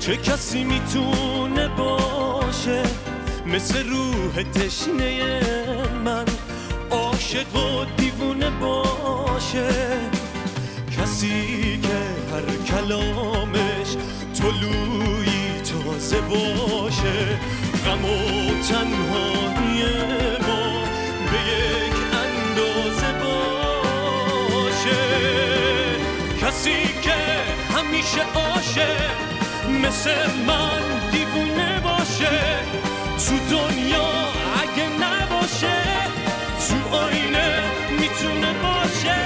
چه کسی میتونه باشه مثل روح تشنه من، عاشق و دیوونه باشه، کسی که هر کلامش طلوعی تازه باشه، غم و تنهایی ما به یک اندازه باشه، کسی که همیشه عاشق مثل من دیوونه باشه، تو دنیا اگه نباشه تو آینه میتونه باشه.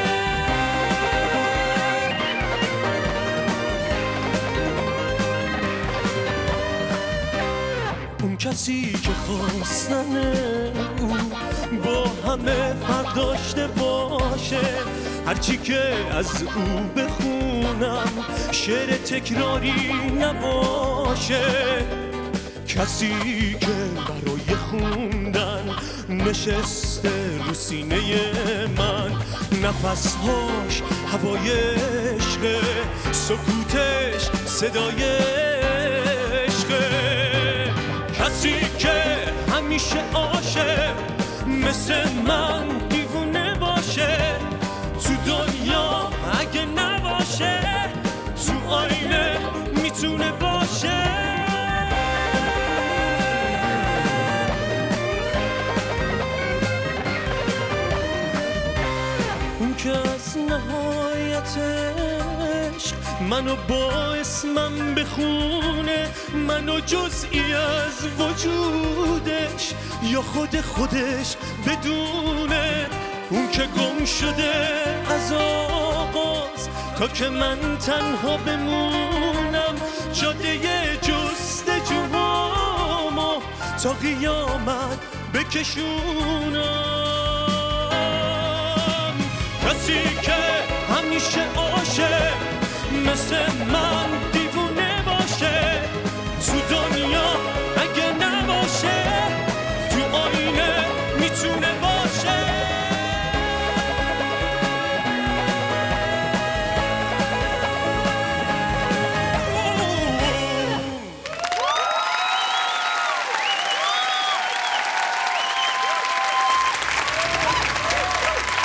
اون کسی که خواستن او با همه فرق داشته باشه، هرچی که از او بخونم شعر تکراری نباشه، کسی که برای خوندن نشسته رو سینه من، نفسهاش هوای عشقه، سکوتش صدای عشقه، کسی که همیشه عاشق مثل من دیوونه باشه، تو دنیا اگه نباشه تو آینه میتونه باشه. اون که از نهایت عشق منو با اسمم بخونه، منو جزئی از وجودش یا خودش بدونه، اون که گم شده از آغاز تا که من تنها بمونم، جاده جستجوهامو تا قیامت بکشونم، کسی که همیشه عاشق مثل من